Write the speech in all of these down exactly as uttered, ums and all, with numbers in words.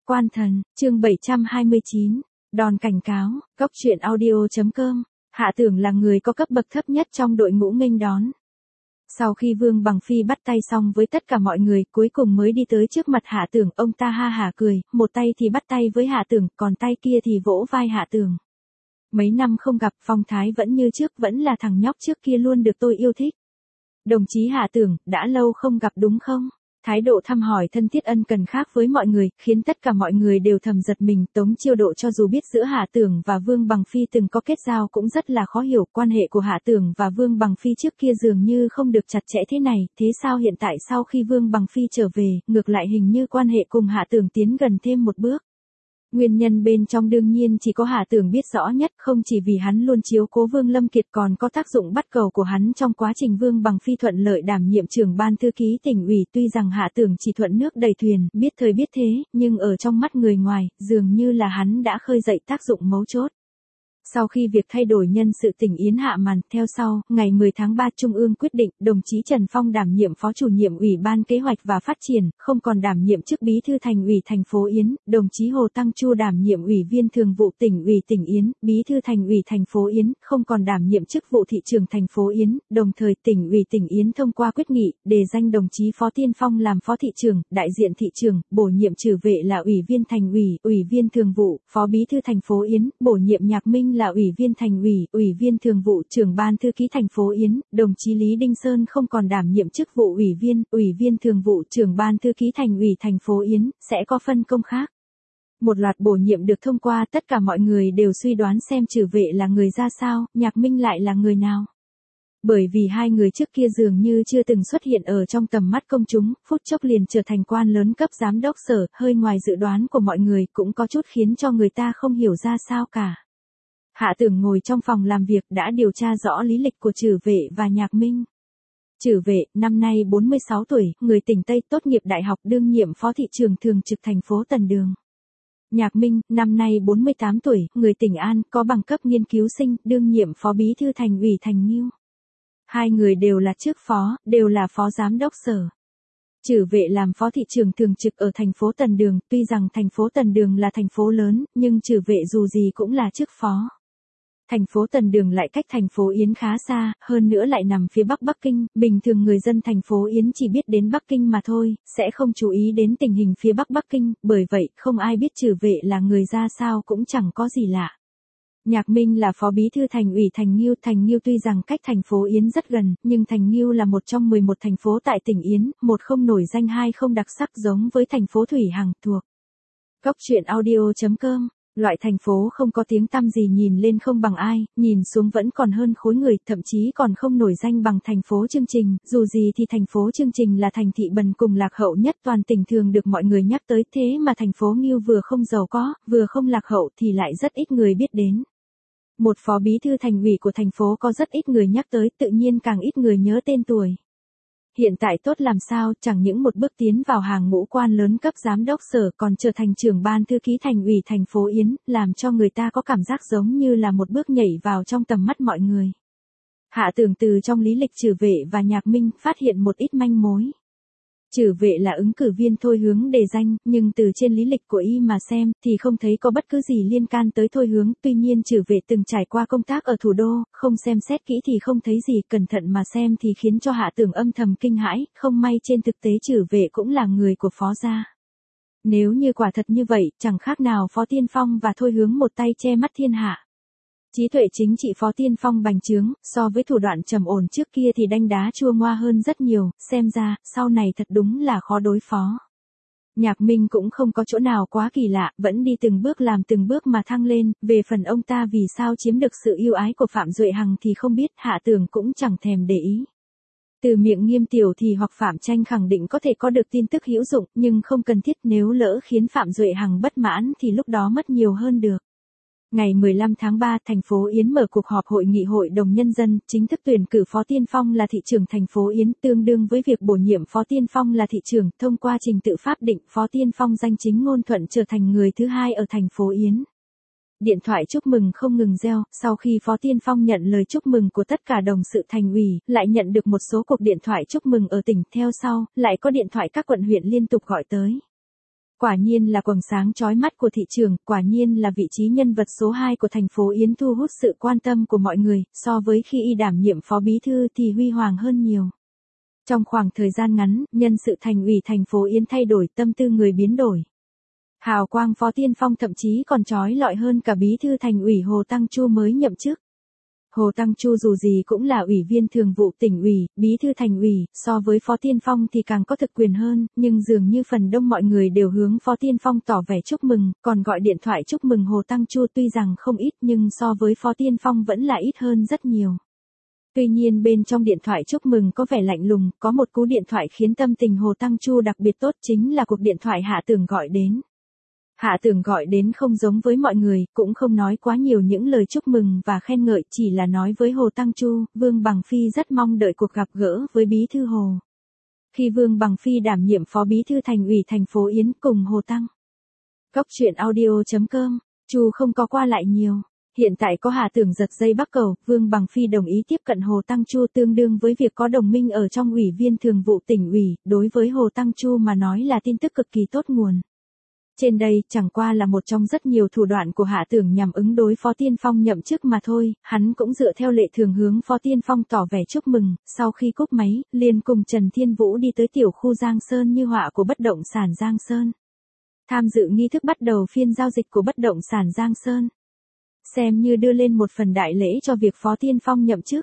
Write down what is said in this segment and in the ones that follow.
Quan thần, chương bảy trăm hai mươi chín, đòn cảnh cáo, Cốc truyện audio.com, Hạ Tưởng là người có cấp bậc thấp nhất trong đội ngũ nghênh đón. Sau khi Vương Bằng Phi bắt tay xong với tất cả mọi người, cuối cùng mới đi tới trước mặt Hạ Tưởng, ông ta ha hả cười, một tay thì bắt tay với Hạ Tưởng, còn tay kia thì vỗ vai Hạ Tưởng. Mấy năm không gặp, phong thái vẫn như trước, vẫn là thằng nhóc trước kia luôn được tôi yêu thích. Đồng chí Hạ Tưởng, đã lâu không gặp đúng không? Thái độ thăm hỏi thân thiết ân cần khác với mọi người, khiến tất cả mọi người đều thầm giật mình. Tống Chiêu Độ cho dù biết giữa Hạ Tưởng và Vương Bằng Phi từng có kết giao cũng rất là khó hiểu, quan hệ của Hạ Tưởng và Vương Bằng Phi trước kia dường như không được chặt chẽ thế này, thế sao hiện tại sau khi Vương Bằng Phi trở về, ngược lại hình như quan hệ cùng Hạ Tưởng tiến gần thêm một bước. Nguyên nhân bên trong đương nhiên chỉ có Hạ Tưởng biết rõ nhất, không chỉ vì hắn luôn chiếu cố Vương Lâm Kiệt còn có tác dụng bắt cầu của hắn trong quá trình Vương Bằng Phi thuận lợi đảm nhiệm trưởng ban thư ký tỉnh ủy. Tuy rằng Hạ Tưởng chỉ thuận nước đẩy thuyền, biết thời biết thế, nhưng ở trong mắt người ngoài, dường như là hắn đã khơi dậy tác dụng mấu chốt. Sau khi việc thay đổi nhân sự tỉnh Yến hạ màn, theo sau, ngày mười tháng ba Trung ương quyết định, đồng chí Trần Phong đảm nhiệm Phó chủ nhiệm Ủy ban Kế hoạch và Phát triển, không còn đảm nhiệm chức Bí thư Thành ủy thành phố Yến, đồng chí Hồ Tăng Chu đảm nhiệm Ủy viên Thường vụ tỉnh ủy tỉnh Yến, Bí thư Thành ủy thành phố Yến, không còn đảm nhiệm chức vụ thị trưởng thành phố Yến, đồng thời tỉnh ủy tỉnh Yến thông qua quyết nghị, đề danh đồng chí Phó Tiên Phong làm Phó thị trưởng, đại diện thị trưởng, bổ nhiệm Trử Vệ là Ủy viên Thành ủy, Ủy viên Thường vụ, Phó Bí thư thành phố Yến, bổ nhiệm Nhạc Minh là Ủy viên Thành ủy, Ủy viên Thường vụ, trưởng ban thư ký thành phố Yến, đồng chí Lý Đinh Sơn không còn đảm nhiệm chức vụ Ủy viên, Ủy viên Thường vụ, trưởng ban thư ký Thành ủy thành phố Yến, sẽ có phân công khác. Một loạt bổ nhiệm được thông qua, tất cả mọi người đều suy đoán xem Trử Vệ là người ra sao, Nhạc Minh lại là người nào. Bởi vì hai người trước kia dường như chưa từng xuất hiện ở trong tầm mắt công chúng, phút chốc liền trở thành quan lớn cấp giám đốc sở, hơi ngoài dự đoán của mọi người, cũng có chút khiến cho người ta không hiểu ra sao cả. Hạ Tưởng ngồi trong phòng làm việc đã điều tra rõ lý lịch của Trử Vệ và Nhạc Minh. Trử Vệ, năm nay bốn mươi sáu tuổi, người tỉnh Tây, tốt nghiệp đại học, đương nhiệm Phó thị trưởng thường trực thành phố Tần Đường. Nhạc Minh, năm nay bốn mươi tám tuổi, người tỉnh An, có bằng cấp nghiên cứu sinh, đương nhiệm Phó Bí thư Thành ủy Thành Nghiêu. Hai người đều là chức phó, đều là phó giám đốc sở. Trử Vệ làm Phó thị trưởng thường trực ở thành phố Tần Đường, tuy rằng thành phố Tần Đường là thành phố lớn, nhưng Trử Vệ dù gì cũng là chức phó. Thành phố Tần Đường lại cách thành phố Yến khá xa, hơn nữa lại nằm phía bắc Bắc Kinh, bình thường người dân thành phố Yến chỉ biết đến Bắc Kinh mà thôi, sẽ không chú ý đến tình hình phía bắc Bắc Kinh, bởi vậy không ai biết Trử Vệ là người ra sao cũng chẳng có gì lạ. Nhạc Minh là Phó Bí thư Thành ủy Thành Nghiêu, Thành Nghiêu tuy rằng cách thành phố Yến rất gần, nhưng Thành Nghiêu là một trong mười một thành phố tại tỉnh Yến, một không nổi danh hai không đặc sắc giống với thành phố Thủy Hằng thuộc. Cốc truyện audio.com. Loại thành phố không có tiếng tăm gì nhìn lên không bằng ai, nhìn xuống vẫn còn hơn khối người, thậm chí còn không nổi danh bằng thành phố Chương Trình, dù gì thì thành phố Chương Trình là thành thị bần cùng lạc hậu nhất toàn tỉnh thường được mọi người nhắc tới, thế mà thành phố Nghiêu vừa không giàu có, vừa không lạc hậu thì lại rất ít người biết đến. Một phó bí thư thành ủy của thành phố có rất ít người nhắc tới, tự nhiên càng ít người nhớ tên tuổi. Hiện tại tốt làm sao, chẳng những một bước tiến vào hàng ngũ quan lớn cấp giám đốc sở còn trở thành trưởng ban thư ký Thành ủy thành phố Yến, làm cho người ta có cảm giác giống như là một bước nhảy vào trong tầm mắt mọi người. Hạ Tưởng từ trong lý lịch Trử Vệ và Nhạc Minh phát hiện một ít manh mối. Trử Vệ là ứng cử viên Thôi Hướng đề danh, nhưng từ trên lý lịch của y mà xem, thì không thấy có bất cứ gì liên can tới Thôi Hướng, tuy nhiên Trử Vệ từng trải qua công tác ở thủ đô, không xem xét kỹ thì không thấy gì, cẩn thận mà xem thì khiến cho Hạ Tưởng âm thầm kinh hãi, không may trên thực tế Trử Vệ cũng là người của Phó gia. Nếu như quả thật như vậy, chẳng khác nào Phó Tiên Phong và Thôi Hướng một tay che mắt thiên hạ. Trí tuệ chính trị Phó Tiên Phong bành trướng, so với thủ đoạn trầm ổn trước kia thì đanh đá chua ngoa hơn rất nhiều, xem ra, sau này thật đúng là khó đối phó. Nhạc Minh cũng không có chỗ nào quá kỳ lạ, vẫn đi từng bước làm từng bước mà thăng lên, về phần ông ta vì sao chiếm được sự yêu ái của Phạm Duệ Hằng thì không biết, Hạ Tưởng cũng chẳng thèm để ý. Từ miệng Nghiêm Tiểu thì hoặc Phạm Tranh khẳng định có thể có được tin tức hữu dụng, nhưng không cần thiết, nếu lỡ khiến Phạm Duệ Hằng bất mãn thì lúc đó mất nhiều hơn được. Ngày mười lăm tháng ba, thành phố Yến mở cuộc họp hội nghị hội đồng nhân dân, chính thức tuyển cử Phó Tiên Phong là thị trưởng thành phố Yến, tương đương với việc bổ nhiệm Phó Tiên Phong là thị trưởng, thông qua trình tự pháp định, Phó Tiên Phong danh chính ngôn thuận trở thành người thứ hai ở thành phố Yến. Điện thoại chúc mừng không ngừng reo, sau khi Phó Tiên Phong nhận lời chúc mừng của tất cả đồng sự thành ủy, lại nhận được một số cuộc điện thoại chúc mừng ở tỉnh, theo sau, lại có điện thoại các quận huyện liên tục gọi tới. Quả nhiên là quầng sáng chói mắt của thị trường, quả nhiên là vị trí nhân vật số hai của thành phố Yến thu hút sự quan tâm của mọi người, so với khi y đảm nhiệm phó bí thư thì huy hoàng hơn nhiều. Trong khoảng thời gian ngắn, nhân sự thành ủy thành phố Yến thay đổi, tâm tư người biến đổi. Hào quang Phó Tiên Phong thậm chí còn chói lọi hơn cả bí thư thành ủy Hồ Tăng Chu mới nhậm chức. Hồ Tăng Chu dù gì cũng là ủy viên thường vụ tỉnh ủy, bí thư thành ủy, so với Phó Tiên Phong thì càng có thực quyền hơn, nhưng dường như phần đông mọi người đều hướng Phó Tiên Phong tỏ vẻ chúc mừng, còn gọi điện thoại chúc mừng Hồ Tăng Chu tuy rằng không ít nhưng so với Phó Tiên Phong vẫn là ít hơn rất nhiều. Tuy nhiên bên trong điện thoại chúc mừng có vẻ lạnh lùng, có một cú điện thoại khiến tâm tình Hồ Tăng Chu đặc biệt tốt chính là cuộc điện thoại Hạ Tưởng gọi đến. Hạ Tưởng gọi đến không giống với mọi người, cũng không nói quá nhiều những lời chúc mừng và khen ngợi, chỉ là nói với Hồ Tăng Chu, Vương Bằng Phi rất mong đợi cuộc gặp gỡ với bí thư Hồ. Khi Vương Bằng Phi đảm nhiệm phó bí thư thành ủy thành phố Yến cùng Hồ Tăng. Cốc truyện audio chấm com, Chu không có qua lại nhiều. Hiện tại có Hạ Tưởng giật dây bắc cầu, Vương Bằng Phi đồng ý tiếp cận Hồ Tăng Chu tương đương với việc có đồng minh ở trong ủy viên thường vụ tỉnh ủy, đối với Hồ Tăng Chu mà nói là tin tức cực kỳ tốt nguồn. Trên đây chẳng qua là một trong rất nhiều thủ đoạn của Hạ Tưởng nhằm ứng đối Phó Tiên Phong nhậm chức mà thôi, hắn cũng dựa theo lệ thường hướng Phó Tiên Phong tỏ vẻ chúc mừng, sau khi cúp máy, liền cùng Trần Thiên Vũ đi tới tiểu khu Giang Sơn Như Họa của bất động sản Giang Sơn. Tham dự nghi thức bắt đầu phiên giao dịch của bất động sản Giang Sơn. Xem như đưa lên một phần đại lễ cho việc Phó Tiên Phong nhậm chức.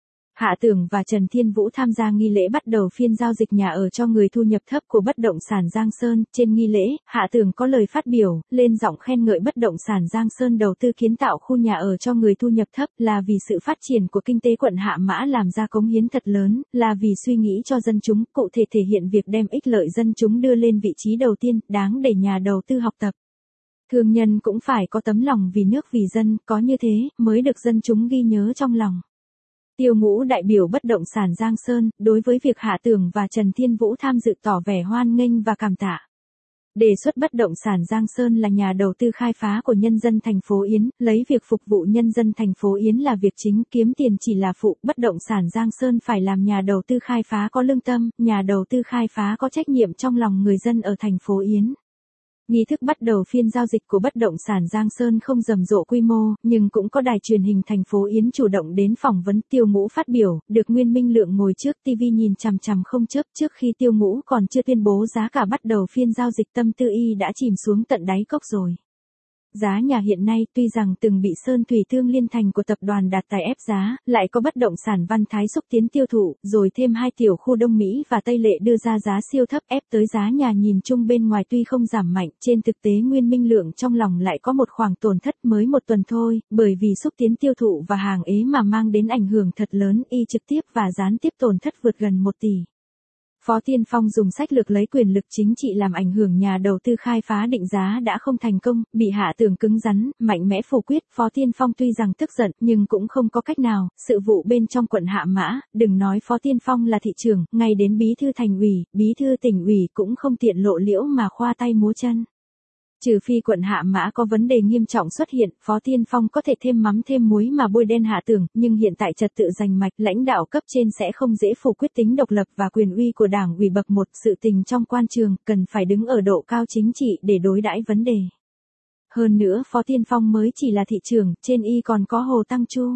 Hạ Tưởng và Trần Thiên Vũ tham gia nghi lễ bắt đầu phiên giao dịch nhà ở cho người thu nhập thấp của bất động sản Giang Sơn. Trên nghi lễ, Hạ Tưởng có lời phát biểu, lên giọng khen ngợi bất động sản Giang Sơn đầu tư kiến tạo khu nhà ở cho người thu nhập thấp là vì sự phát triển của kinh tế quận Hạ Mã làm ra cống hiến thật lớn, là vì suy nghĩ cho dân chúng, cụ thể thể hiện việc đem ích lợi dân chúng đưa lên vị trí đầu tiên, đáng để nhà đầu tư học tập. Thương nhân cũng phải có tấm lòng vì nước vì dân, có như thế mới được dân chúng ghi nhớ trong lòng. Tiêu Ngũ đại biểu bất động sản Giang Sơn, đối với việc Hạ Tưởng và Trần Thiên Vũ tham dự tỏ vẻ hoan nghênh và cảm tạ. Đề xuất bất động sản Giang Sơn là nhà đầu tư khai phá của nhân dân thành phố Yến, lấy việc phục vụ nhân dân thành phố Yến là việc chính, kiếm tiền chỉ là phụ, bất động sản Giang Sơn phải làm nhà đầu tư khai phá có lương tâm, nhà đầu tư khai phá có trách nhiệm trong lòng người dân ở thành phố Yến. Nghi thức bắt đầu phiên giao dịch của bất động sản Giang Sơn không rầm rộ quy mô, nhưng cũng có đài truyền hình thành phố Yến chủ động đến phỏng vấn. Tiêu Ngũ phát biểu, được Nguyên Minh Lượng ngồi trước ti vi nhìn chằm chằm không chớp. Trước khi Tiêu Ngũ còn chưa tuyên bố giá cả bắt đầu phiên giao dịch, tâm tư y đã chìm xuống tận đáy cốc rồi. Giá nhà hiện nay tuy rằng từng bị Sơn Thủy Thương Liên Thành của tập đoàn Đạt Tài ép giá, lại có bất động sản Văn Thái xúc tiến tiêu thụ, rồi thêm hai tiểu khu Đông Mỹ và Tây Lệ đưa ra giá siêu thấp ép tới giá nhà nhìn chung bên ngoài tuy không giảm mạnh, trên thực tế Nguyên Minh Lượng trong lòng lại có một khoảng tổn thất mới một tuần thôi, bởi vì xúc tiến tiêu thụ và hàng ế mà mang đến ảnh hưởng thật lớn, y trực tiếp và gián tiếp tổn thất vượt gần một tỷ. Phó Tiên Phong dùng sách lược lấy quyền lực chính trị làm ảnh hưởng nhà đầu tư khai phá định giá đã không thành công, bị Hạ Tưởng cứng rắn, mạnh mẽ phủ quyết. Phó Tiên Phong tuy rằng tức giận nhưng cũng không có cách nào, sự vụ bên trong quận Hạ Mã, đừng nói Phó Tiên Phong là thị trưởng, ngay đến bí thư thành ủy, bí thư tỉnh ủy cũng không tiện lộ liễu mà khoa tay múa chân. Trừ phi quận Hạ Mã có vấn đề nghiêm trọng xuất hiện, Phó Tiên Phong có thể thêm mắm thêm muối mà bôi đen Hạ Tưởng, nhưng hiện tại trật tự giành mạch, lãnh đạo cấp trên sẽ không dễ phủ quyết tính độc lập và quyền uy của Đảng ủy bậc một, sự tình trong quan trường, cần phải đứng ở độ cao chính trị để đối đãi vấn đề. Hơn nữa Phó Tiên Phong mới chỉ là thị trưởng, trên y còn có Hồ Tăng Chu.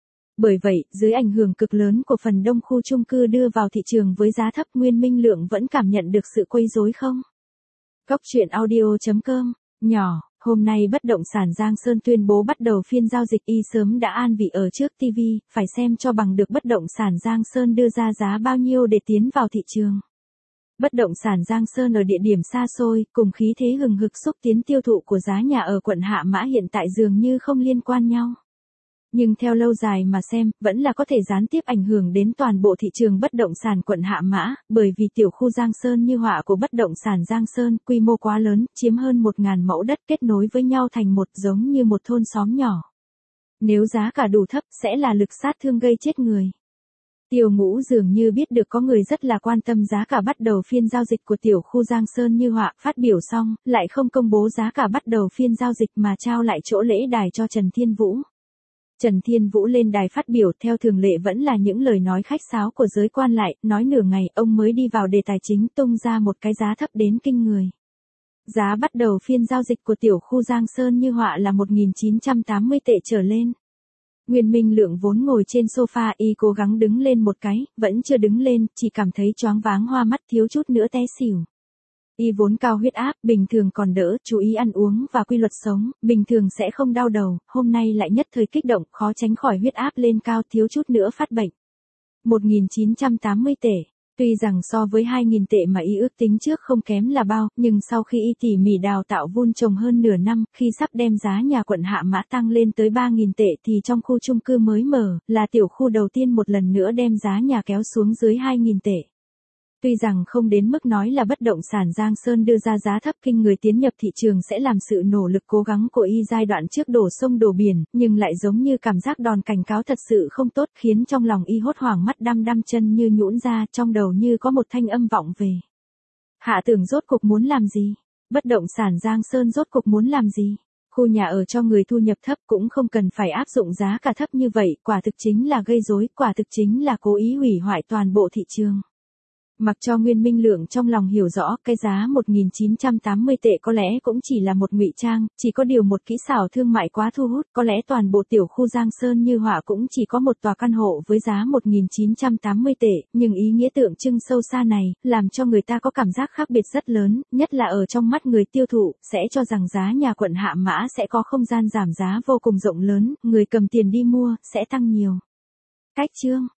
Bởi vậy, dưới ảnh hưởng cực lớn của phần đông khu chung cư đưa vào thị trường với giá thấp, Nguyên Minh Lượng vẫn cảm nhận được sự quấy rối không? Cốc truyện audio chấm com, nhỏ, hôm nay bất động sản Giang Sơn tuyên bố bắt đầu phiên giao dịch, y sớm đã an vị ở trước ti vi, phải xem cho bằng được bất động sản Giang Sơn đưa ra giá bao nhiêu để tiến vào thị trường. Bất động sản Giang Sơn ở địa điểm xa xôi, cùng khí thế hừng hực xúc tiến tiêu thụ của giá nhà ở quận Hạ Mã hiện tại dường như không liên quan nhau. Nhưng theo lâu dài mà xem, vẫn là có thể gián tiếp ảnh hưởng đến toàn bộ thị trường bất động sản quận Hạ Mã, bởi vì tiểu khu Giang Sơn Như Họa của bất động sản Giang Sơn, quy mô quá lớn, chiếm hơn một nghìn mẫu đất kết nối với nhau thành một giống như một thôn xóm nhỏ. Nếu giá cả đủ thấp, sẽ là lực sát thương gây chết người. Tiêu Ngũ dường như biết được có người rất là quan tâm giá cả bắt đầu phiên giao dịch của tiểu khu Giang Sơn Như Họa, phát biểu xong, lại không công bố giá cả bắt đầu phiên giao dịch mà trao lại chỗ lễ đài cho Trần Thiên Vũ. Trần Thiên Vũ lên đài phát biểu, theo thường lệ vẫn là những lời nói khách sáo của giới quan lại, nói nửa ngày, ông mới đi vào đề tài chính, tung ra một cái giá thấp đến kinh người. Giá bắt đầu phiên giao dịch của tiểu khu Giang Sơn Như Họa là một nghìn chín trăm tám mươi tệ trở lên. Nguyên Minh Lượng vốn ngồi trên sofa y cố gắng đứng lên một cái, vẫn chưa đứng lên, chỉ cảm thấy choáng váng hoa mắt thiếu chút nữa té xỉu. Y vốn cao huyết áp, bình thường còn đỡ, chú ý ăn uống và quy luật sống, bình thường sẽ không đau đầu, hôm nay lại nhất thời kích động, khó tránh khỏi huyết áp lên cao thiếu chút nữa phát bệnh. một nghìn chín trăm tám mươi tệ. Tuy rằng so với hai nghìn tệ mà y ước tính trước không kém là bao, nhưng sau khi y tỉ mỉ đào tạo vun trồng hơn nửa năm, khi sắp đem giá nhà quận Hạ Mã tăng lên tới ba nghìn tệ thì trong khu chung cư mới mở, là tiểu khu đầu tiên một lần nữa đem giá nhà kéo xuống dưới hai nghìn tệ. Tuy rằng không đến mức nói là bất động sản Giang Sơn đưa ra giá thấp kinh người tiến nhập thị trường sẽ làm sự nỗ lực cố gắng của y giai đoạn trước đổ sông đổ biển, nhưng lại giống như cảm giác đòn cảnh cáo thật sự không tốt khiến trong lòng y hốt hoảng mắt đăm đăm chân như nhũn ra, trong đầu như có một thanh âm vọng về. Hạ Tưởng rốt cục muốn làm gì? Bất động sản Giang Sơn rốt cục muốn làm gì? Khu nhà ở cho người thu nhập thấp cũng không cần phải áp dụng giá cả thấp như vậy, quả thực chính là gây rối, quả thực chính là cố ý hủy hoại toàn bộ thị trường. Mặc cho Nguyên Minh Lượng trong lòng hiểu rõ cái giá một nghìn chín trăm tám mươi tệ có lẽ cũng chỉ là một ngụy trang, chỉ có điều một kỹ xảo thương mại quá thu hút, có lẽ toàn bộ tiểu khu Giang Sơn Như Họa cũng chỉ có một tòa căn hộ với giá một nghìn chín trăm tám mươi tệ, nhưng ý nghĩa tượng trưng sâu xa này, làm cho người ta có cảm giác khác biệt rất lớn, nhất là ở trong mắt người tiêu thụ, sẽ cho rằng giá nhà quận Hạ Mã sẽ có không gian giảm giá vô cùng rộng lớn, người cầm tiền đi mua, sẽ tăng nhiều. Cách chương